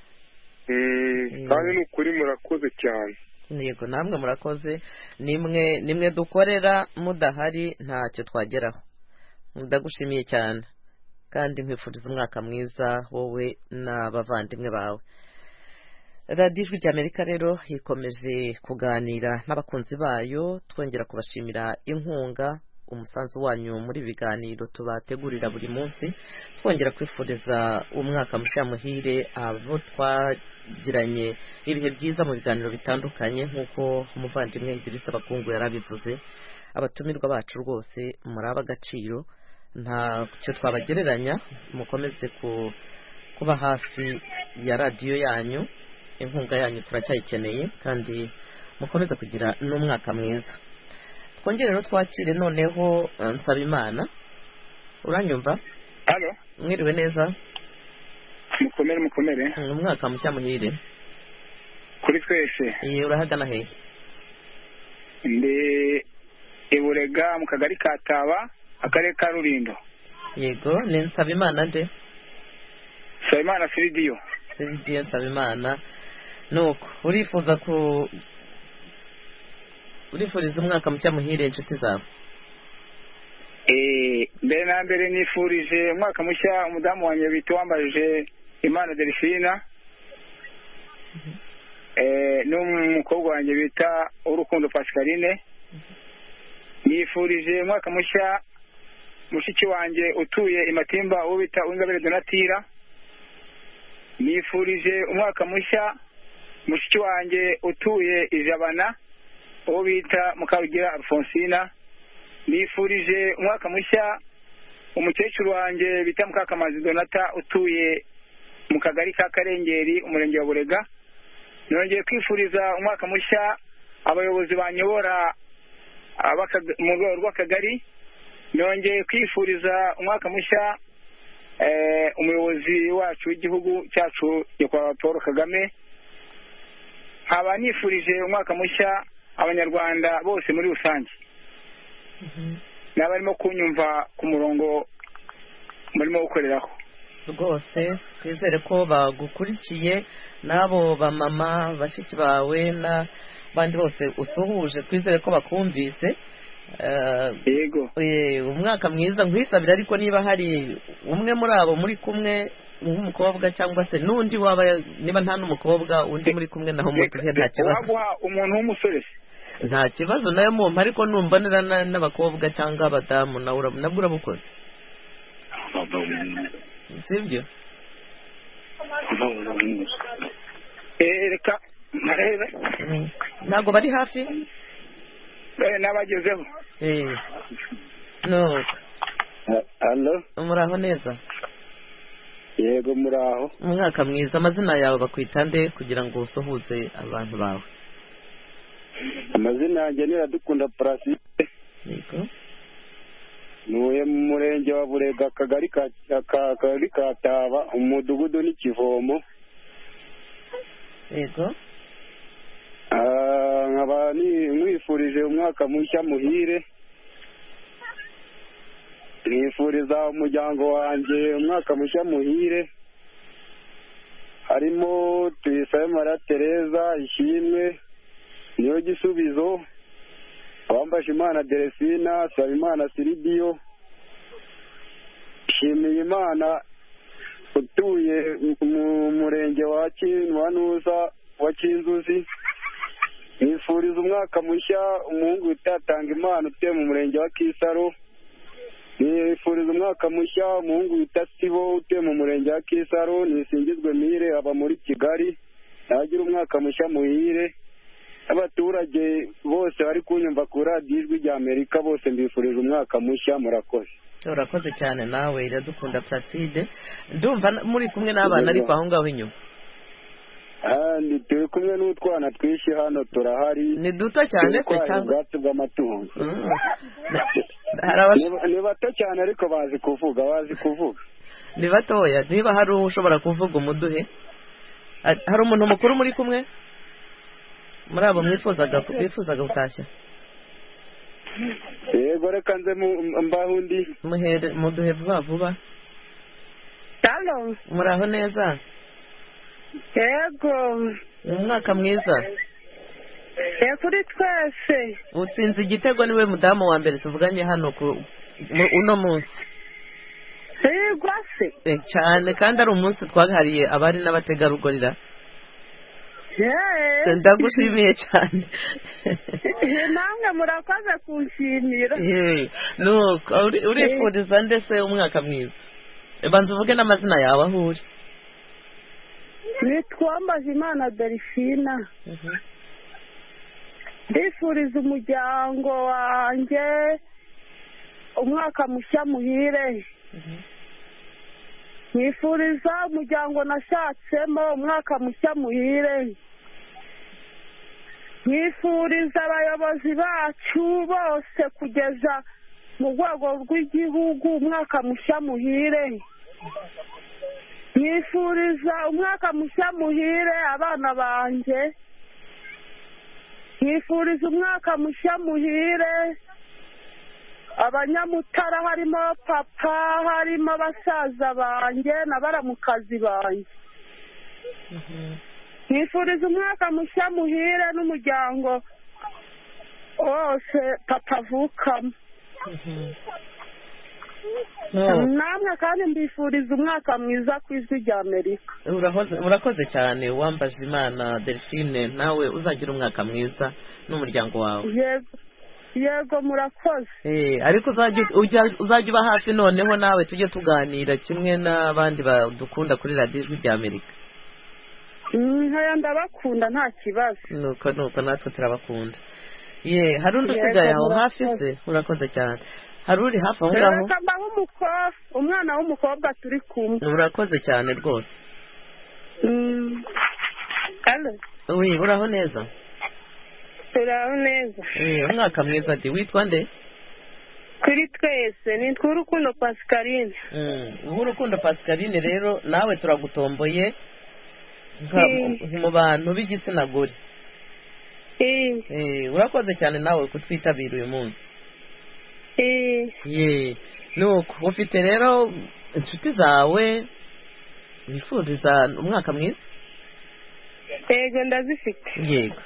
Kandi n'ukuri murakoze cyane. Yego, namwe murakoze. Nimwe dukorera, mudahari ntacyo twageraho. Ndagushimiye cyane, kandi nkwifuriza umwaka mwiza wowe n'abavandimwe bawe. Radio Ijwi rya Amerika rero ikomeje kuganira n'abakunzi bayo, twongera kubashimira inkunga, umusanzu wanyu muri biganiro tubategurira buri munsi, twongera kwifuriza umwaka mushya muhire abo twagiranye ibihe byiza mu biganiro bitandukanye, nk'uko umuvandimwe Idrissa Bakungu yarabivuze. Abatumirwa bacu rwose muri ab'agaciro, ntacyo twabagereranya. Mukomeze kuba hafi ya radiyo yanyu, inkunga yanyu turacyayikeneye, kandi mukomeze kugira n'umwaka mwiza. Twongere rero twakire noneho Nsabimana. Uranyumva? Halo. Mwiriwe neza? Mukomere. Umwaka mushya muhire. Kuri twese. Urahagana hehe? Ndi Iburega mu kagari ka Taba, akarere ka Rulindo. Yego, ni Nsabimana nde? Nsabimana Filidiyo. Nsabimana. Nuko urifuriza umwaka mushya muhire inshuti zawe? Mbere na mbere nifurije umwaka mushya umudamu wanjye bita wambajije Imana Delphine, n'umukobwa wanjye bita Urukundo Pascaline. Nifurije umwaka mushya mushiki wanjye utuye Imatimba uwo bita Uwingabire Donatira. Nifurije umwaka mushya mushiki wanjye utuye Ijabana uwo bita Mukarugira Alfonsina. Nifurije umwaka mushya umukecuru wanjye bita Mukakamazi Donata utuye mu kagari ka Karengeri umurenge wa Burega. Nongeye kwifuriza umwaka mushya abayobozi banyobora mu rwego rw'akagari. Nongeye kwifuriza umwaka mushya umuyobozi wacu w'igihugu cyacu nyakubahwa Paul Kagame. Nkaba nifurije umwaka mushya abanyarwanda bose muri rusange n'abarimo kunyumva ku murongo murimo gukoreraho. Rwose twizere ko bagukurikiye n'abo bamama bashiki bawe n'abandi bose usuhuje, twizere ko bakumvise. Yego, umwaka mwiza nkwisabira, ariko niba hari umwe muri abo muri kumwe nk'umukobwa cyangwa se n'undi waba niba nta n'umukobwa undi muri kumwe naho mutuhe nta kibazo. Waguha umuntu w'umusore nta kibazo nayo mumpa, ariko numbonera n'abakobwa cyangwa abadamu nabwo urabukoze, sibyo? Reka ntarebe ntabwo bari hafi n'abagezeho. nuko Allo, muraho neza? yego muraho. Umwaka mwiza. Amazina yawe bakwita nde kugira ngo usuhuze abantu bawe? Amazina yanjye ni Iradukunda Placide. Yego. Nuye mu murenge wa Burega, akagari ka Taba, umudugudu ni Kivomo. Yego. Nkaba mwifurije umwaka mushya muhire. Nifuriza umuryango wanjye umwaka mushya muhire, harimo Tuyisabe Maria Tereza, Ishimwe Niyo Gisubizo, Uwambajimana Delphine, Sabimana Siridiyo, Nshimiyimana utuye mu murenge wa Nuza wa Kinzuzi. Nifuriza umwaka mushya umuhungu utatanga impano utuye mu murenge wa Kisaro. Nifuriza umwaka mushya umuhungu wita Sibo utuye mu murenge wa Kisaro. Nisingizwe Mire aba muri Kigali, nagira umwaka mushya muhire. Abaturage bose bari kunyumva ku radio Ijwi rya Amerika bose mbifurije umwaka mushya. Murakoze. Urakoze cyane nawe Iradukunda Placide. Ndumva muri kumwe n'abana ariko aho ngaho inyuma. Turi kumwe n'utwana twishi hano turahari. Ni duto cyane se cyangwa ubwatsi bw'amatungo? Ni bato cyane ariko bazi kuvuga. Ni batoya. Niba hari ushobora kuvuga umuduhe. Hari umuntu mukuru muri kumwe muri abo mwifuzaga gutashya? Yego, reka nze mbaho undi. Muduhe vuba. Halo. Muraho neza? Yego. Umwaka mwiza. Kuri twese. Utsinze igitego niwe mudamu wa mbere tuvuganye hano uno munsi. Yego se. Cyane, kandi ari umunsi twahariye abari n'abategarugorira. Ndagushimiye cyane. Namwe murakoze kunshimira. Nuko urifuriza ndetse umwaka mwiza. Banza uvuge n'amazina yawe aho uri. Nitwa Uwambajimana Delphine. Ndifuriza umuryango wanjye umwaka mushya muhire. Nifuriza umuryango nashatsemo umwaka mushya muhire. Nifuriza abayobozi bacu bose kugeza mu rwego rw'igihugu umwaka mushya muhire. Nifuriza umwaka mushya muhire abana banjye. Nifuriza umwaka mushya muhire abanyamutara, harimo papa, harimo basaza banjye na baramukazi banjye. Nifuriza umwaka mushya muhire n'umuryango wose papa avukamo. Namwe kandi mbifuriza umwaka mwiza ku Ijwi rya Amerika. Urakoze cyane Uwambajimana Delphine, nawe uzagira umwaka mwiza n'umuryango wawe. Yego murakoze. Ariko uzajya uba hafi noneho nawe tujye tuganira kimwe n'abandi badukunda kuri radio Ijwi rya Amerika. Ndabakunda nta kibazo. Nuko natwe turabakunda. Hari undi usigaye aho hafi se? Urakoze cyane. Hari uri hafi aho ngaho? Umwana w'umukobwa turi kumwe. Urakoze cyane rwose. Halo. Uraho neza? turaho neza. Umwaka mwiza di witwa nde? Kuri twese nitwa Urukundo Pascaline. Urukundo Pascaline rero nawe turagutomboye mu bantu b'igitsina gore. Urakoze cyane nawe kutwitabira uyu munsi. Nuko ufite rero inshuti zawe wifuriza umwaka mwiza? Yego ndazifite. Yego.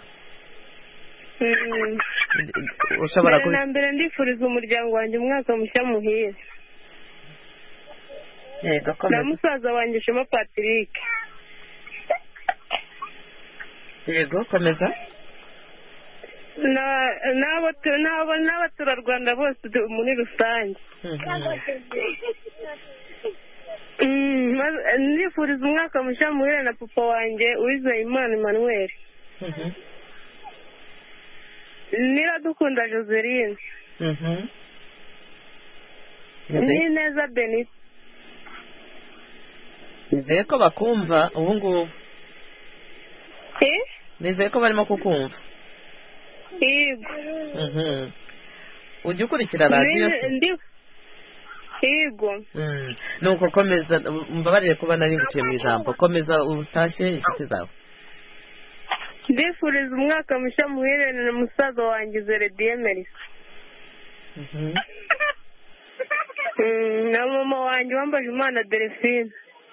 Ushobora kuba mbere ndifuriza umuryango wanjye umwaka mushya muhire. Yego komeza. Na musaza wanjye Shema Patrick. Yego komeza. n'abaturarwanda bose muri rusange. Ndifuriza umwaka mushya muhire na papa wanjye Uwizeyimana Emmanuel. Niradukunda Joseline. Ni neza Benito. Nizeye ko bakumva ubu ngubu. Nizeye ko barimo kukumva. Yego. Ujya ukurikira radiyo se? Yego. Nuko komeza mbabarire kuba nari nguciye mu ijambo. Komeza utashye inshuti zawe. Ndifuriza umwaka mushya muhire na musaza wanjye Zeredie Melissa. Na mama wanjye wambaje Imana Delphine.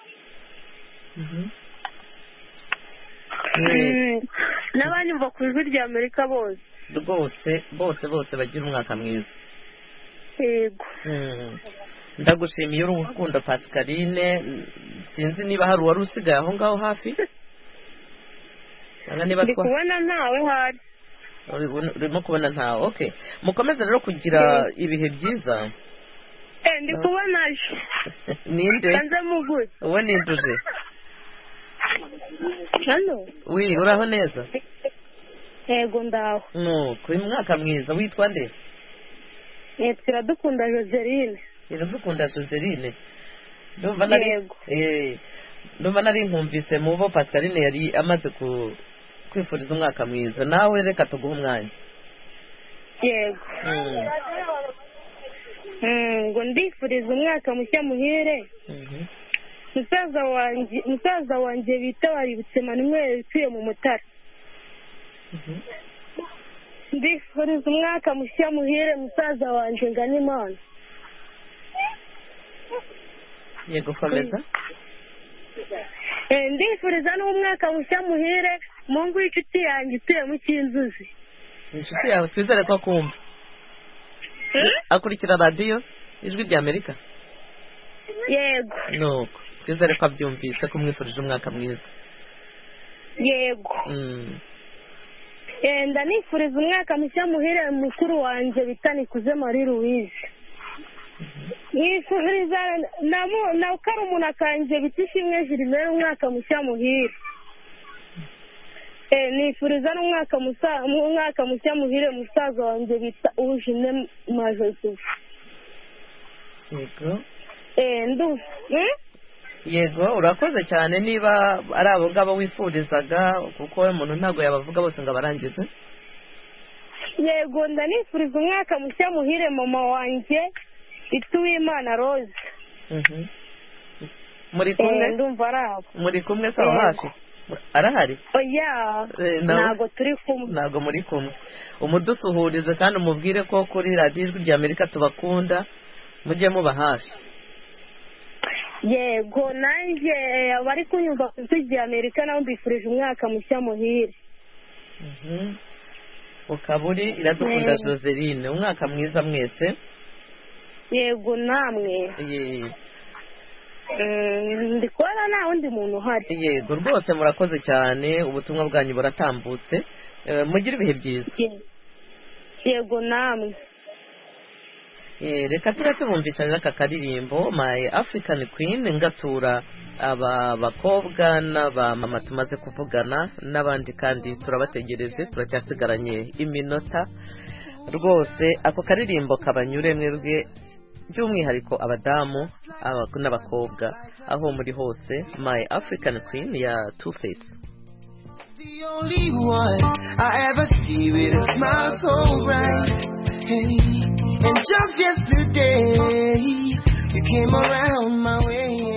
N'abanyumva ku ijwi rya Amerika bose. Bose bagira umwaka mwiza. Yego. Ndagushimiye Urukundo Pascaline. Sinzi niba hari uwari usigaye aho ngaho hafi. Ndi kubona ntawe hari. Urimo kubona ntawe. Okay. Mukomeze rero kugira ibihe byiza. Ndi kubona aje. Ninde? Kanze mugure. Uwo ninduje. Hano. Uraho neza? Yego ndaho. Kuri mwaka mwiza witwa nde? Iradukunda Joseline. Iradukunda Joseline. Ndumva nari nkumvise mu bo Pascaline yari amaze kwifuriza umwaka mwiza. Nawe reka tuguhe umwanya. Yego. Ngo ndifuriza umwaka mushya muhire. Musaza wanjye bita Baributse Emmanuel utuye mu Mutara. Ndifuriza umwaka mushya muhire musaza wanjye Nganimana. Yego komeza. Ndifuriza n'umwaka mushya muhire mungu w'inshuti yanjye utuye mu Kinzuzi. Inshuti yawe twizere ko akumva. Akurikira radiyo ijwi rya Amerika? Yego. Nuko twizere ko abyumvise ko mwifurije umwaka mwiza. Yego. Ndanifuriza umwaka mushya muhire mukuru wanjye bita Nikuze Marie Louise. Nifuriza na karumuna kanje bita Ishimwe Gilbert umwaka mushya muhire. Nifuriza n'umwaka mushya muhire musaza wanjye bita Ujine Majosi. Yego. Yego urakoze cyane niba ari abo ngabo wifurizaga kuko umuntu ntabwo yabavuga bose ngo abarangize. Yego ndanifuriza umwaka mushya muhire mama wanjye Ituwimana Rose. Muri kumwe? Ndumva arabo. Muri kumwe sawa hafi? Arahari? Oya. Ntago turi kumwe. Ntago muri kumwe. Umudusuhurize kandi umubwire ko kuri radiyo ijwi rya Amerika tubakunda mujye muba hafi. Yego nanjye abari kunyumva ku ijwi rya Amerika nabo mbifurije umwaka mushya muhire. Ukaburi Iradukunda Joseline umwaka mwiza mwese. Yego namwe. Ndi kubona nta wundi muntu uhari. Yego rwose murakoze cyane ubutumwa bwanyu buratambutse. Mugire ibihe byiza. Yego namwe. Reka tubumvisha aka karirimbo My African Queen ngatura aba bakobwa n'abamama tumaze kuvugana n'abandi kandi turabategereje turacyasigaranye iminota rwose ako karirimbo kabanyure mwebwe by'umwihariko abadamu n'abakobwa aho muri hose My African Queen ya Two Face. The only one I ever see with a smile so bright. Hey, and just yesterday, you came around my way.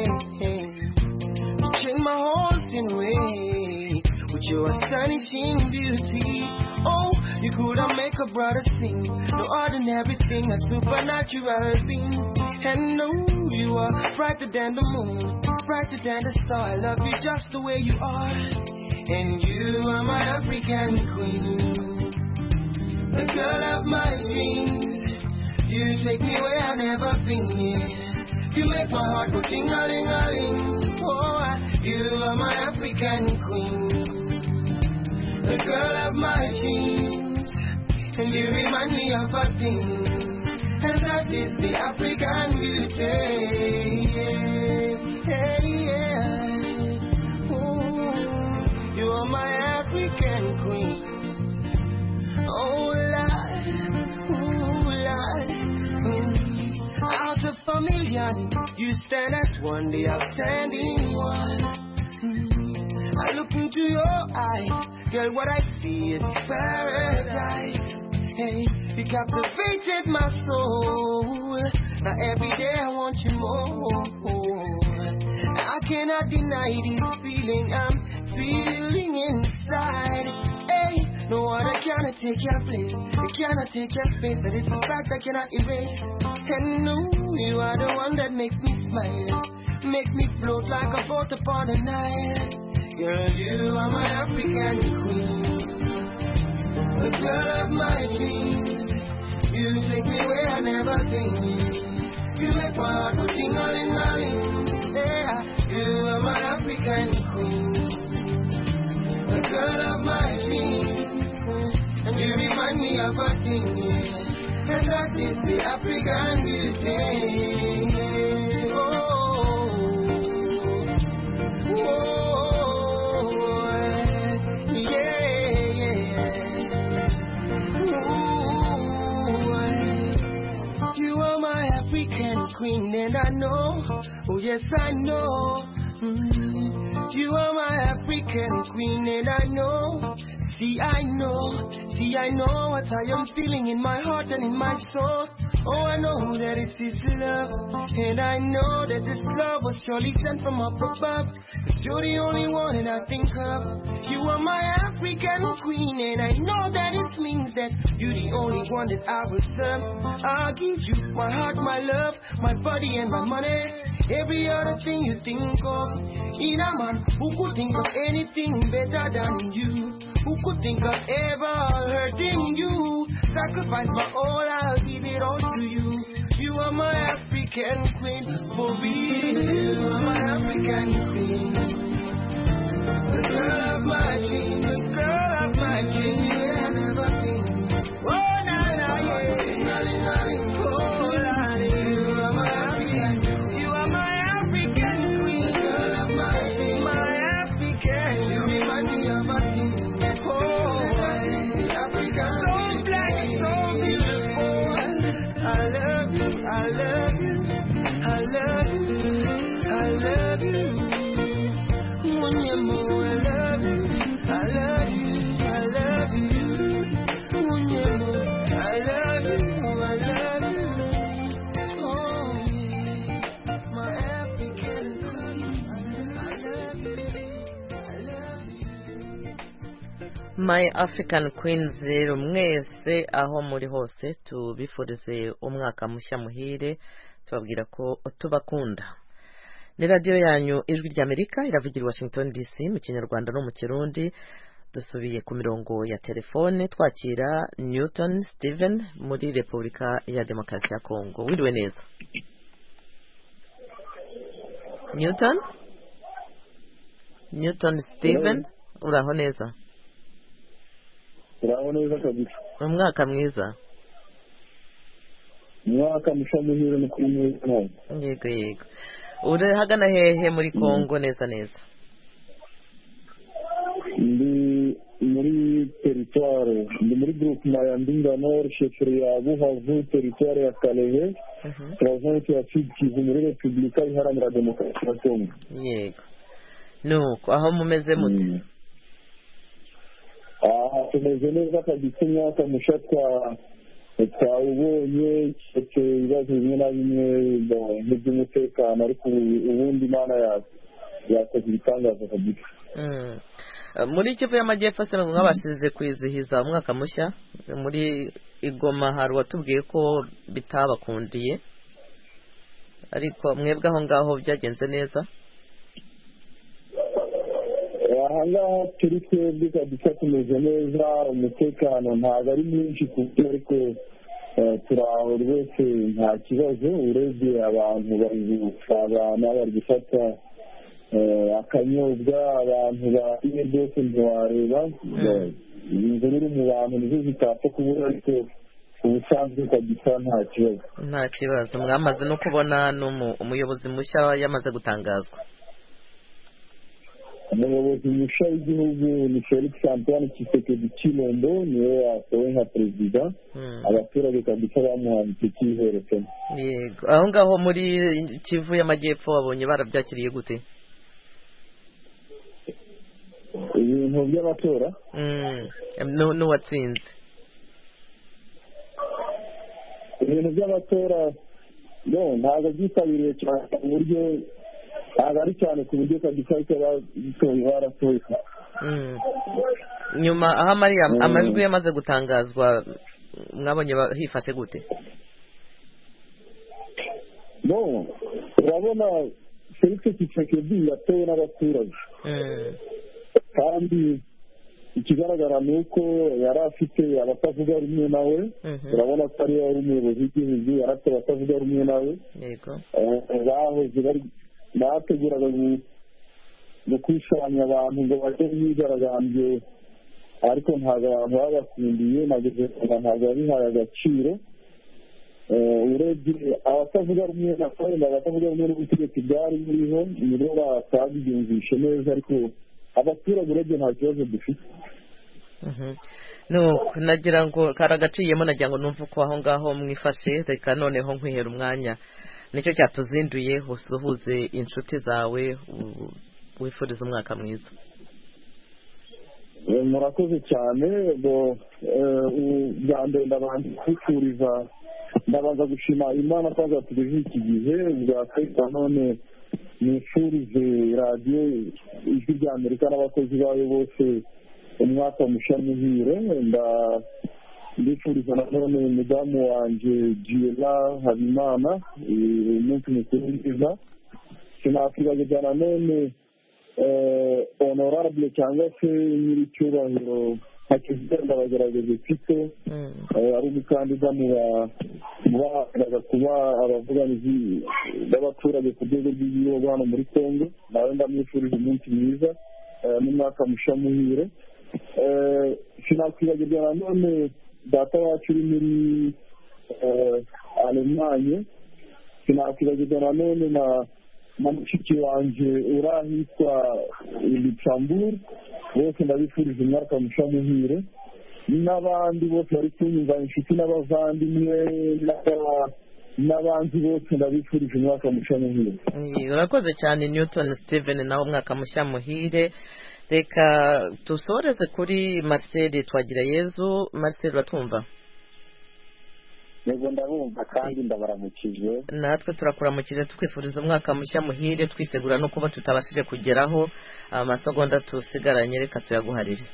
You changed my whole way with your astonishing beauty. Oh, you could have make a brother sing. No ordinary thing, a supernatural thing. And no, you are brighter than the moon, brighter than the star. I love you just the way you are. And you are my African queen, the girl of my dreams. You take me where I've never been. You make my heart go ting-a-ling-a-ling. Oh, you are my African queen, the girl of my dreams. And you remind me of a thing, and that is the African beauty. Hey, yeah. Oh, you are my African queen. Oh, Lord, oh, Lord. Out of a million, you stand as one, the outstanding one. I look into your eyes, girl, what I see is paradise. Hey, you captivated my soul. Now every day I want you more. I cannot deny this feeling I'm feeling inside. Hey, no one cannot take your place. You cannot take your space. That is a fact I cannot erase. And no, you are the one that makes me smile, make me float like a boat upon the Nile. Girl, you are my African queen, the girl of my dreams. You take me where I've never been. You make my heart go ting-a-ling-a-ling. Yeah, you are my African queen, the girl of my dreams. And you remind me of a thing, and that is the African beauty. Oh, you are my African queen, and I know, oh yes I know. You are my African queen, and I know. See, I know what I am feeling in my heart and in my soul. Oh, I know that it's His love, and I know that this love was surely sent from up above. 'Cause you're the only one that I think of. You are my African queen, and I know that it means that you're the only one that I will serve. I'll give you my heart, my love, my body and my money. Every other thing you think of. In a man who could think of anything better than you, who could think of ever hurting you. Sacrifice my all, I'll give it all to you. You are my African queen, for real. You are my African queen, the girl of my dreams, the girl of my dreams. Yeah, I've never been. Oh, nah, nah, yeah. Oh, Lord, you are my African, you are my African queen, girl of my dreams, my African. You remind me of a thing. Oh, Africa, so black, so beautiful. I love you, I love you, I love you, I love you. Munyemo, I love you, I love you, I love you. Munyemo, I love you, I love you. Oh, yeah, my African queen, I love you, I love you. My African Queens, rero mwese aho muri hose tubifurize umwaka mushya muhire, tubabwira ko tubakunda. Ni radio yanyu Ijwi ry'Amerika iravugira Washington DC mu Kinyarwanda no mu Kirundi. Dusubiye ku mirongo ya telefone twakira Newton Steven muri Repubulika ya Demokarasi ya Kongo. Wiriwe neza Newton Steven, uraho neza? Uraho neza kabisa. Umwaka mwiza. Umwaka mushya muhire no kuri mwe. Yego. Uri hagana hehe muri Kongo neza? Ndi muri territoire, ndi muri groupement ya Mbinga Nord, chefferie ya Buhavu, territoire ya Kalehe, province ya Sud Kivu, muri Repubulika Iharanira Demokarasi ya Kongo. Yego. Nuko aho mumeze mute? tumeze neza kabisa, umwaka mushya twawubonye, keretse ibibazo bimwe na bimwe nk'iby'umutekano, ariko ubundi Imana yakoze ibitangaza kabisa. Muri Kivu y'Amajyepfo se mwabashije kwizihiza umwaka mushya? Muri Igoma hari watubwiye ko bitabakundiye, ariko mwebwe aho ngaho byagenze neza? Ahangaha turi twebwe kabisa tumeze neza, umutekano ntabwo ari mwinshi kuko, ariko turi aho rwose nta kibazo. Urebye abantu bari gusabana, bari gufata akanyobwa, abantu bariye rwose ntiwareba. Imvururu mu bantu nizo zitapfa kubura, ariko ubusanzwe kabisa nta kibazo. Nta kibazo. Mwamaze no kubona umuyobozi mushya yamaze gutangazwa? Umuyobozi mushya w'igihugu ni Felix Antoine Tshisekedi Tshilombo, niwe yatowe nka perezida. Abaturage kabisa bamuhaye icyo cyizere cyane. Yego. Aho ngaho muri Kivu y'Amajyepfo wabonye barabyakiriye gute? Ibintu by'amatora n'uwatsinze? Ibintu by'amatora ntabwo byitabiriye cyane ku buryo, ntabwo ari cyane ku buryo kabisa ariko batoye baratoye. Nyuma aho amajwi yamaze gutangazwa mwabonye hifashe gute? urabona Felix Tshisekedi yatowe n'abaturage, kandi ikigaragara ni uko yari afite abatavuga rumwe nawe. urabona ko ari umuyobozi w'igihugu, yari afite abatavuga rumwe nawe. bahoze bateguraga mu kwisanya abantu ngo bajye myigaragambye, ariko ntabwo abantu babakundiye, ntabwo babihaye agaciro. Urebye abatavuga rumwe abatavuga rumwe n'ubutegetsi bwari buriho nibo batabyumvishe neza, ariko abaturage urebye nta kibazo dufite. nagira ngo karagaciyemo, nagira ngo numve uko aho ngaho mwifashe. Reka noneho nkwihera umwanya, nicyo cyatuzinduye, usuhuze inshuti zawe, wifuriza umwaka mwiza. Murakoze cyane. bwa mbere ndabanza gushima Imana ko yatugejeje iki gihe. Bwa kabiri none nifurize radiyo Ijwi ry'Amerika n'abakozi bayo bose umwaka mushya muhire. ndifuriza nanone umudamu wanjye Giela Habimana umunsi mukuru mwiza. Sinakwibagirwa nanone honorable cyangwa se nyiricyubahiro Hakizimana Bagerageje Tito, ari umukandida mu baharaniraga kuba abavuganizi b'abaturage ku rwego rw'igihugu hano muri Congo. nawe ndamwifurije umunsi mwiza n'umwaka mushya muhire. Sinakwibagirwa nanone data wacu uri muri Alemanye. Sinakwibagirwa nanone na mushiki wanjye uri ahitwa Luxembourg. bose ndabifurije umwaka mushya muhire, n'abandi bose bari kunyumva, inshuti n'abavandimwe n'abandi bose ndabifurije umwaka mushya muhire. Urakoze cyane Newton Steven, nawe umwaka mushya muhire. Reka dusoreze kuri Marcel Twagirayezu. Marcel, uratumva? Yego ndabumva kandi ndabaramukije. Natwe turakuramukije tukwifuriza umwaka mushya muhire, twisegura no kuba tutabashije kugeraho amasegonda tusigaranye, reka tuyaguharire.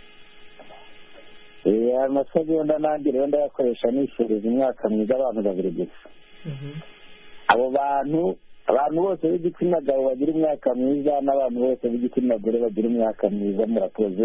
Amasegonda nanjye rero ndayakoresha nifuriza umwaka mwiza abantu babiri gusa. Abo bantu bose b'igitsina gabo bagira umwaka mwiza, n'abantu bose b'igitsina gore bagira umwaka mwiza. Murakoze.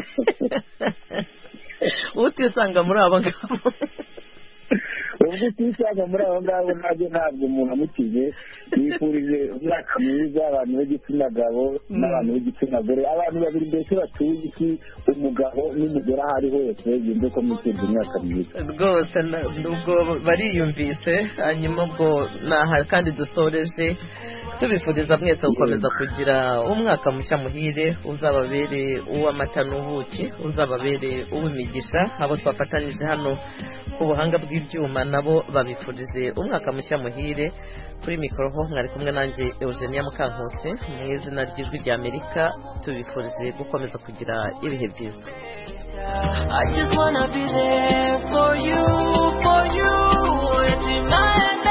utisanga muri abo ngabo ubwo utisanga muri abo ngabo ntabwo umuntu amukize. yifurije umwaka mwiza abantu b'igitsina gabo n'abantu b'igitsina gore, abantu babiri mbese batuye iki, umugabo n'umugore aho ari hose, yumve ko mwifurije umwaka mwiza rwose. ubwo bariyumvise. hanyuma ubwo naha kandi dusoreje tubifuriza mwese gukomeza kugira umwaka mushya muhire, uzababere uw'amata n'ubuki, uzababere uw'imigisha. abo twafatanije hano ku buhanga bw'ibyuma nabo babifurize umwaka mushya muhire. Kuri mikoro ho mwari kumwe nanjye Eugenia Mukankusi mu izina ry'Ijwi ry'Amerika tubifurize gukomeza kugira ibihe byiza. I just wanna be there for you, it's in my hand.